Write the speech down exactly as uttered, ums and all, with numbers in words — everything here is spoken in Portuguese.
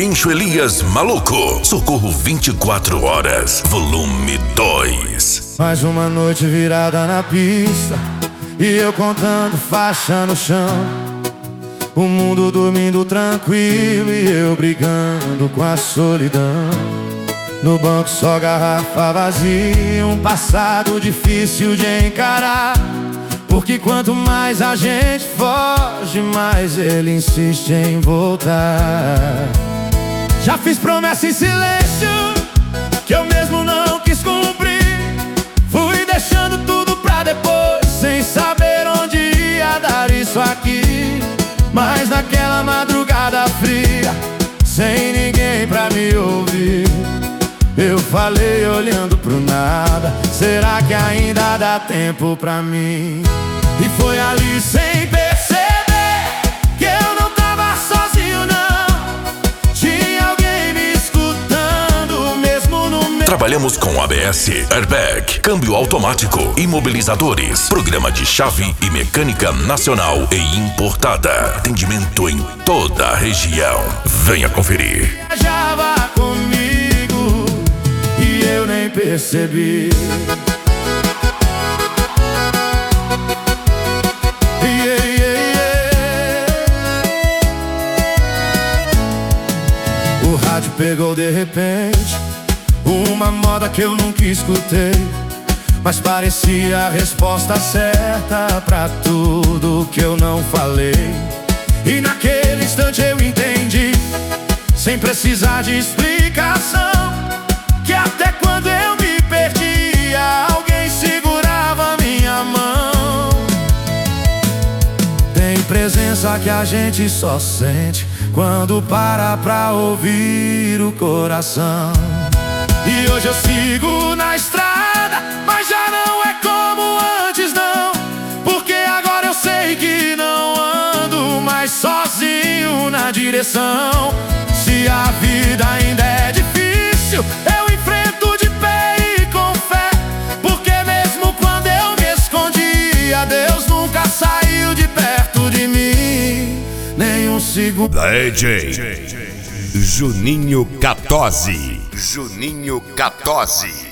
Guincho Elias Maluco. Socorro vinte e quatro horas, volume dois. Mais uma noite virada na pista e eu contando faixa no chão. O mundo dormindo tranquilo e eu brigando com a solidão. No banco só garrafa vazia, um passado difícil de encarar. Porque quanto mais a gente foge, mais ele insiste em voltar. Já fiz promessa em silêncio que eu mesmo não quis cumprir. Fui deixando tudo pra depois, sem saber onde ia dar isso aqui. Mas naquela madrugada fria, sem ninguém pra me ouvir, eu falei olhando pro nada: será que ainda dá tempo pra mim? E foi ali sem perceber que eu não tava sozinho não. Tinha alguém me escutando mesmo no meu... Trabalhamos com A B S, airbag, câmbio automático, imobilizadores, programa de chave e mecânica nacional e importada. Atendimento em toda a região. Venha conferir. Viajava comigo e eu nem percebi. Yeah, yeah, yeah. O rádio pegou de repente uma moda que eu nunca escutei, mas parecia a resposta certa pra tudo que eu não falei. E naquele instante eu entendi, sem precisar de explicação, que até quando eu me perdia, alguém segurava minha mão. Tem presença que a gente só sente quando para pra ouvir o coração. E hoje eu sigo na estrada, mas já não é como antes não. Porque agora eu sei que não ando mais sozinho na direção. Se a vida ainda é difícil, eu enfrento de pé e com fé. Porque mesmo quando eu me escondia, Deus nunca saiu de perto de mim, nem um segundo. D J Juninho Catozzi. Juninho Catozzi.